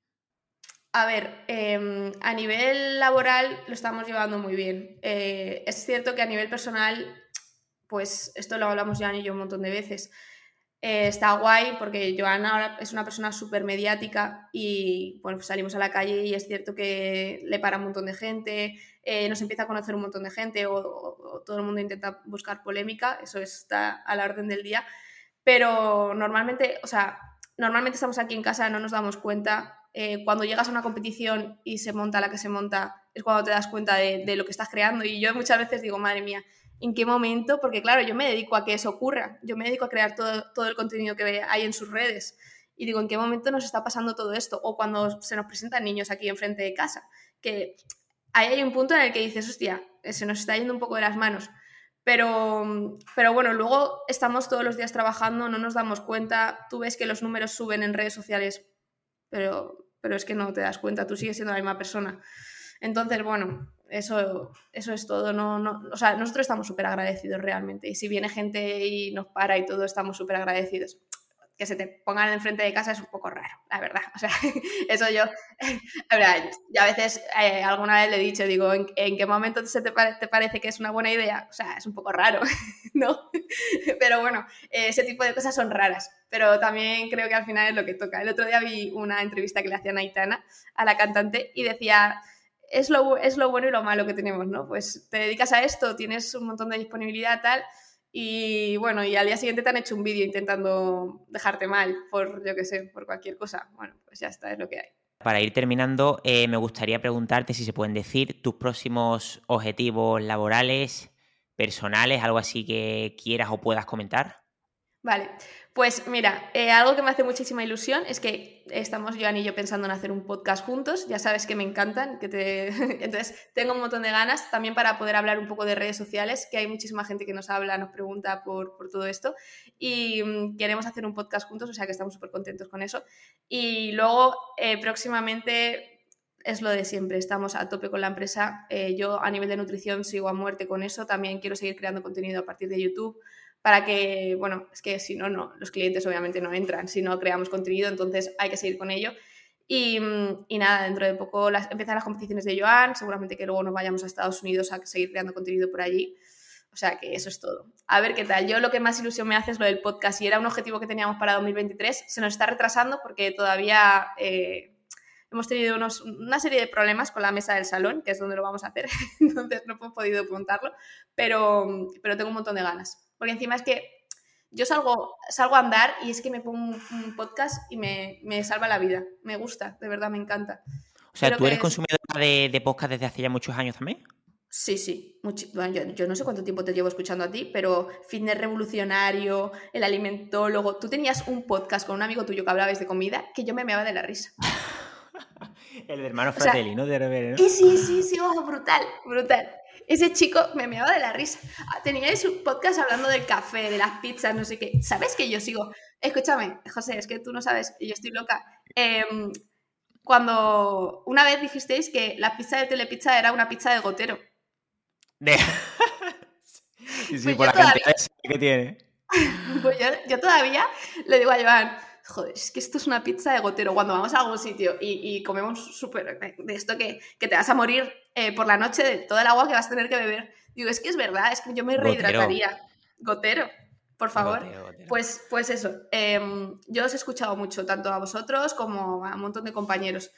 Speaker 2: A ver, eh, a nivel laboral lo estamos llevando muy bien. Eh, es cierto que a nivel personal, pues esto lo hablamos Joan y yo un montón de veces. Eh, está guay porque Joan ahora es una persona súper mediática y bueno, pues salimos a la calle y es cierto que le para un montón de gente, eh, nos empieza a conocer un montón de gente o, o, o todo el mundo intenta buscar polémica, eso está a la orden del día, pero normalmente, o sea, normalmente estamos aquí en casa, no nos damos cuenta. Eh, cuando llegas a una competición y se monta la que se monta, es cuando te das cuenta de, de lo que estás creando. Y yo muchas veces digo, madre mía, ¿en qué momento? Porque claro, yo me dedico a que eso ocurra. Yo me dedico a crear todo, todo el contenido que hay en sus redes. Y digo, ¿en qué momento nos está pasando todo esto? O cuando se nos presentan niños aquí enfrente de casa. Que ahí hay un punto en el que dices, hostia, se nos está yendo un poco de las manos. Pero, pero bueno, luego estamos todos los días trabajando, no nos damos cuenta. Tú ves que los números suben en redes sociales, pero, pero es que no te das cuenta, tú sigues siendo la misma persona. Entonces, bueno, eso, eso es todo. No, no, o sea, nosotros estamos súper agradecidos realmente. Y si viene gente y nos para y todo, estamos súper agradecidos. que se te pongan enfrente de casa es un poco raro, la verdad. O sea, eso yo, la verdad, yo a veces, eh, alguna vez le he dicho, digo, ¿en, en qué momento se te, pare, te parece que es una buena idea? O sea, es un poco raro, ¿no? Pero bueno, eh, ese tipo de cosas son raras, pero también creo que al final es lo que toca. El otro día vi una entrevista que le hacían a Aitana, a la cantante, y decía... Es lo, es lo bueno y lo malo que tenemos, ¿no? Pues te dedicas a esto, tienes un montón de disponibilidad, tal, y bueno, y al día siguiente te han hecho un vídeo intentando dejarte mal por, yo qué sé, por cualquier cosa. Bueno, pues ya está, es lo que hay.
Speaker 1: Para ir terminando, eh, me gustaría preguntarte si se pueden decir tus próximos objetivos laborales, personales, algo así que quieras o puedas comentar.
Speaker 2: Vale, pues mira, eh, algo que me hace muchísima ilusión es que estamos Joan y yo pensando en hacer un podcast juntos, ya sabes que me encantan, que te... entonces tengo un montón de ganas también para poder hablar un poco de redes sociales, que hay muchísima gente que nos habla, nos pregunta por, por todo esto y um, queremos hacer un podcast juntos, o sea que estamos súper contentos con eso. Y luego eh, próximamente... Es lo de siempre, estamos a tope con la empresa. Eh, yo a nivel de nutrición sigo a muerte con eso, también quiero seguir creando contenido a partir de YouTube para que, bueno, es que si no, no, los clientes obviamente no entran, si no creamos contenido, entonces hay que seguir con ello. Y, y nada, dentro de poco las, empiezan las competiciones de Joan, seguramente que luego nos vayamos a Estados Unidos a seguir creando contenido por allí. O sea que eso es todo. A ver qué tal. Yo lo que más ilusión me hace es lo del podcast y era un objetivo que teníamos para dos mil veintitrés. Se nos está retrasando porque todavía... Eh, hemos tenido unos, una serie de problemas con la mesa del salón, que es donde lo vamos a hacer, entonces no hemos podido montarlo, pero, pero tengo un montón de ganas. Porque encima es que yo salgo, salgo a andar y es que me pongo un, un podcast y me, me salva la vida. Me gusta, de verdad, me encanta.
Speaker 1: O sea,
Speaker 2: Creo
Speaker 1: ¿tú eres
Speaker 2: es...
Speaker 1: consumidora de, de podcast desde hace ya muchos años también?
Speaker 2: Sí, sí. Muchi... Bueno, yo, yo no sé cuánto tiempo te llevo escuchando a ti, pero Fitness Revolucionario, El Alimentólogo... Tú tenías un podcast con un amigo tuyo que hablabais de comida que yo me meaba de la risa.
Speaker 1: El de Hermano
Speaker 2: O sea,
Speaker 1: Fratelli, ¿no? De Rebelde, ¿no?
Speaker 2: y sí, sí, sí, oh, brutal, brutal. Ese chico me meaba de la risa. Teníais un podcast hablando del café, de las pizzas, no sé qué. ¿Sabes que yo sigo? Escúchame, José, es que tú no sabes, y yo estoy loca. Eh, cuando una vez dijisteis que la pizza de Telepizza era una pizza de gotero.
Speaker 1: De... sí, sí,
Speaker 2: Pues
Speaker 1: por
Speaker 2: yo
Speaker 1: la
Speaker 2: todavía,
Speaker 1: cantidad de que tiene.
Speaker 2: pues yo, yo todavía le digo a Joan, joder, es que esto es una pizza de gotero. Cuando vamos a algún sitio y, y comemos súper de esto que, que te vas a morir eh, por la noche de todo el agua que vas a tener que beber. Digo, es que es verdad, es que yo me rehidrataría. Gotero, por favor.
Speaker 1: Gotero, gotero.
Speaker 2: Pues, pues eso, eh, yo os he escuchado mucho, tanto a vosotros como a un montón de compañeros.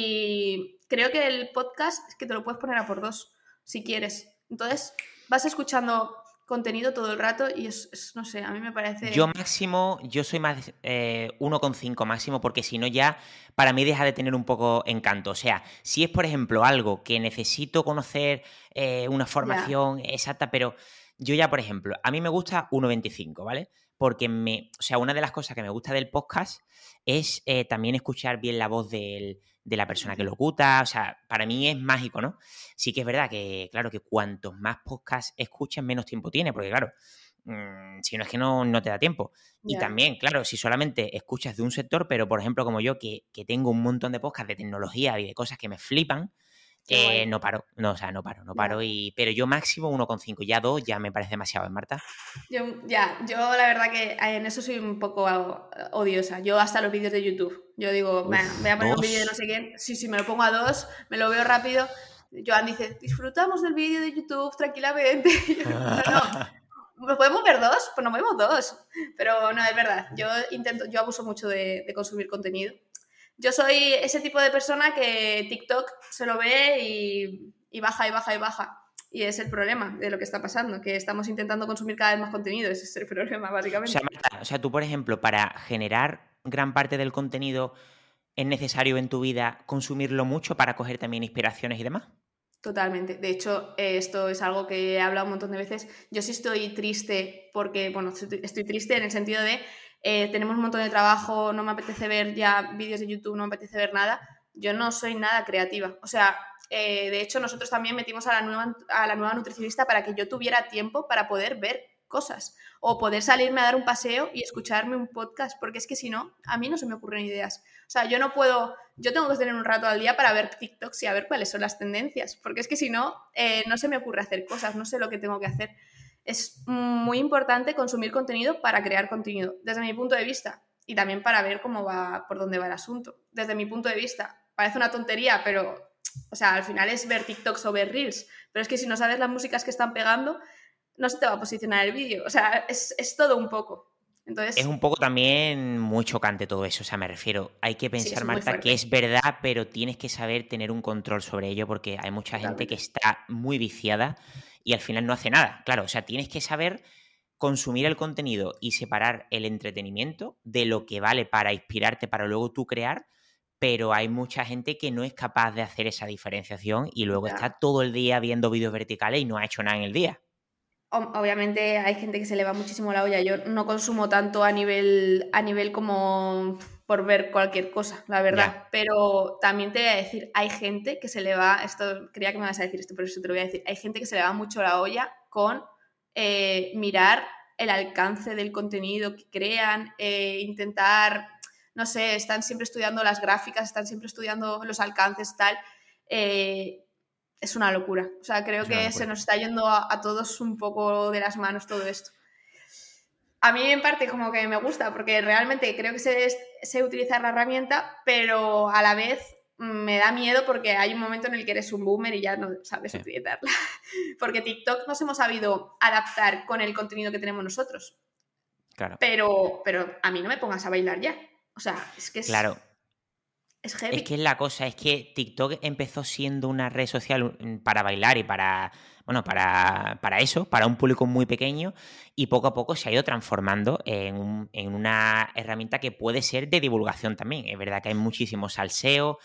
Speaker 2: Y creo que el podcast es que te lo puedes poner a por dos, si quieres. Entonces, vas escuchando contenido todo el rato y es, es no sé, a mí me parece...
Speaker 1: Yo máximo, yo soy más eh, uno coma cinco máximo, porque si no ya para mí deja de tener un poco encanto. O sea, si es por ejemplo algo que necesito conocer eh, una formación yeah. exacta, pero yo ya por ejemplo, a mí me gusta uno coma veinticinco, ¿vale? Porque me, o sea, una de las cosas que me gusta del podcast es eh, también escuchar bien la voz del, de la persona que locuta, o sea, para mí es mágico, ¿no? Sí que es verdad que, claro, que cuantos más podcasts escuchas, menos tiempo tiene, porque claro, mmm, si no es que no, no te da tiempo. Yeah. Y también, claro, si solamente escuchas de un sector, pero por ejemplo como yo, que, que tengo un montón de podcasts de tecnología y de cosas que me flipan, eh, no paro, no, o sea, no paro, no paro, yeah. y, pero yo máximo uno coma cinco, ya dos ya me parece demasiado, ¿eh, Marta?
Speaker 2: Yo, ya, yo la verdad que en eso soy un poco odiosa, yo hasta los vídeos de YouTube, yo digo, voy a poner ¿dos? Un vídeo de no sé quién, sí, sí, me lo pongo a dos, me lo veo rápido, Joan dice, disfrutamos del vídeo de YouTube tranquilamente, yo, no, no, ¿nos podemos ver dos? Pues nos vemos dos, pero no, es verdad, yo intento, yo abuso mucho de, de consumir contenido. Yo soy ese tipo de persona que TikTok se lo ve y, y baja y baja y baja. Y es el problema de lo que está pasando, que estamos intentando consumir cada vez más contenido. Ese es el problema, básicamente.
Speaker 1: O sea, Marta, o sea, tú, por ejemplo, para generar gran parte del contenido, ¿es necesario en tu vida consumirlo mucho para coger también inspiraciones y demás?
Speaker 2: Totalmente. De hecho, eh, esto es algo que he hablado un montón de veces. Yo sí estoy triste porque, bueno, estoy triste en el sentido de eh, tenemos un montón de trabajo, no me apetece ver ya vídeos de YouTube, no me apetece ver nada. Yo no soy nada creativa. O sea, eh, de hecho, nosotros también metimos a la, nueva, a la nueva nutricionista para que yo tuviera tiempo para poder ver cosas o poder salirme a dar un paseo y escucharme un podcast, porque es que si no, a mí no se me ocurren ideas. O sea, yo no puedo, yo tengo que tener un rato al día para ver TikToks y a ver cuáles son las tendencias, porque es que si no, eh, no se me ocurre hacer cosas, no sé lo que tengo que hacer. Es muy importante consumir contenido para crear contenido, desde mi punto de vista. y también para ver cómo va, por dónde va el asunto. Desde mi punto de vista, parece una tontería, pero, o sea, al final es ver TikToks o ver Reels, pero es que si no sabes las músicas que están pegando, no se te va a posicionar el vídeo, o sea, es, es todo un poco. Entonces,
Speaker 1: es un poco también muy chocante todo eso, o sea, me refiero, hay que pensar, sí, Marta, que es verdad, pero tienes que saber tener un control sobre ello porque hay mucha gente que está muy viciada y al final no hace nada, claro, o sea, tienes que saber consumir el contenido y separar el entretenimiento de lo que vale para inspirarte, para luego tú crear, pero hay mucha gente que no es capaz de hacer esa diferenciación y luego ya. Está todo el día viendo vídeos verticales y no ha hecho nada en el día.
Speaker 2: Obviamente hay gente que se le va muchísimo la olla. Yo no consumo tanto a nivel, a nivel como por ver cualquier cosa, la verdad. Yeah. Pero también te voy a decir, hay gente que se le va, esto creía que me vas a decir esto, pero eso te lo voy a decir, hay gente que se le va mucho la olla con eh, mirar el alcance del contenido que crean, eh, intentar, no sé, están siempre estudiando las gráficas, están siempre estudiando los alcances, tal. Eh, Es una locura. O sea, creo que se nos está yendo a, a todos un poco de las manos todo esto. A mí en parte como que me gusta porque realmente creo que sé, sé utilizar la herramienta, pero a la vez me da miedo porque hay un momento en el que eres un boomer y ya no sabes sí. utilizarla. Porque TikTok nos hemos sabido adaptar con el contenido que tenemos nosotros.
Speaker 1: Claro.
Speaker 2: Pero, pero a mí no me pongas a bailar ya. O sea, es que es...
Speaker 1: Claro.
Speaker 2: Es heavy.
Speaker 1: Es que es la cosa, es que TikTok empezó siendo una red social para bailar y para, bueno, para, para eso, para un público muy pequeño, y poco a poco se ha ido transformando en, un, en una herramienta que puede ser de divulgación también. Es verdad que hay muchísimo salseo,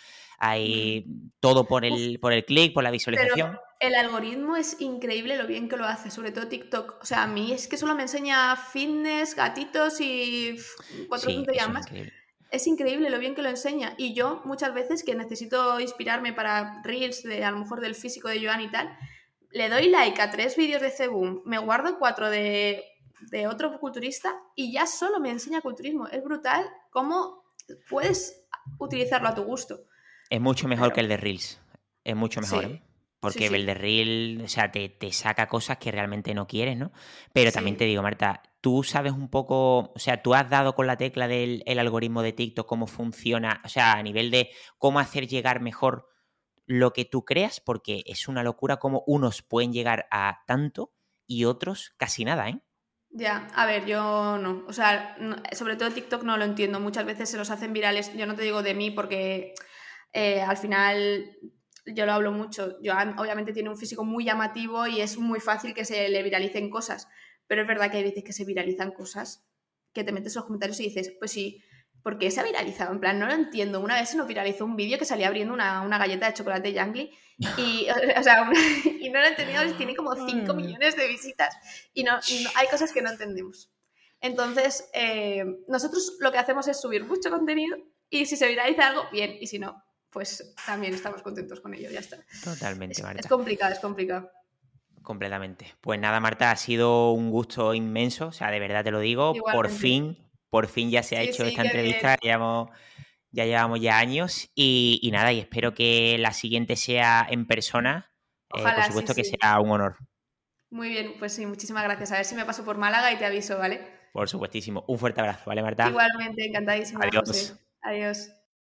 Speaker 1: hay mm. todo por el, por el clic, por la visualización.
Speaker 2: Pero el algoritmo es increíble lo bien que lo hace, sobre todo TikTok. O sea, a mí es que solo me enseña fitness, gatitos y cuatro
Speaker 1: sí,
Speaker 2: tonterías más. Increíble. Es increíble lo bien que lo enseña. Y yo, muchas veces que necesito inspirarme para reels, de, a lo mejor del físico de Joan y tal, le doy like a tres vídeos de Ceboom, me guardo cuatro de, de otro culturista y ya solo me enseña culturismo. Es brutal cómo puedes utilizarlo a tu gusto.
Speaker 1: Es mucho mejor Pero... que el de reels. Es mucho mejor, sí. ¿eh? Porque sí, sí. el de reel, o sea, te, te saca cosas que realmente no quieres, ¿no? Pero sí. también te digo, Marta, tú sabes un poco, o sea, tú has dado con la tecla del el algoritmo de TikTok, cómo funciona, o sea, a nivel de cómo hacer llegar mejor lo que tú creas, porque es una locura cómo unos pueden llegar a tanto y otros casi nada, ¿eh?
Speaker 2: Ya, a ver, yo no, o sea, no, sobre todo TikTok no lo entiendo, muchas veces se los hacen virales, yo no te digo de mí porque eh, al final... Yo lo hablo mucho. Joan obviamente tiene un físico muy llamativo y es muy fácil que se le viralicen cosas, pero es verdad que hay veces que se viralizan cosas que te metes en los comentarios y dices, pues sí, ¿por qué se ha viralizado? En plan, no lo entiendo. Una vez se nos viralizó un vídeo que salía abriendo una, una galleta de chocolate Yangli y, o sea, una, y no lo he entendido, tiene como cinco millones de visitas y no, y no hay cosas que no entendemos. Entonces, eh, nosotros lo que hacemos es subir mucho contenido y si se viraliza algo, bien, y si no, pues también estamos contentos con ello, ya está.
Speaker 1: Totalmente,
Speaker 2: es,
Speaker 1: Marta.
Speaker 2: Es complicado, es complicado.
Speaker 1: Completamente. Pues nada, Marta, ha sido un gusto inmenso, o sea, de verdad te lo digo, Igualmente. por fin, por fin ya se ha sí, hecho sí, esta entrevista, ya llevamos, ya llevamos ya años y, y nada, y espero que la siguiente sea en persona,
Speaker 2: Ojalá,
Speaker 1: eh, por supuesto
Speaker 2: sí,
Speaker 1: que
Speaker 2: sí.
Speaker 1: sea un honor.
Speaker 2: Muy bien, pues sí, muchísimas gracias. A ver si me paso por Málaga y te aviso, ¿vale?
Speaker 1: Por supuestísimo. Un fuerte abrazo, ¿vale, Marta?
Speaker 2: Igualmente, encantadísima.
Speaker 1: Adiós.
Speaker 2: José. Adiós.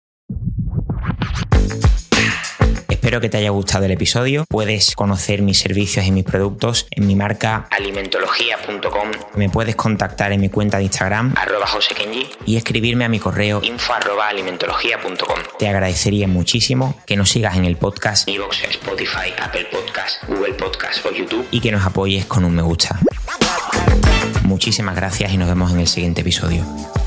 Speaker 1: Espero que te haya gustado el episodio. Puedes conocer mis servicios y mis productos en mi marca alimentología punto com. Me puedes contactar en mi cuenta de Instagram arroba josekenji y escribirme a mi correo info arroba alimentología punto com. Te agradecería muchísimo que nos sigas en el podcast iVoox, Spotify, Apple Podcast, Google Podcast o YouTube y que nos apoyes con un me gusta. Muchísimas gracias y nos vemos en el siguiente episodio.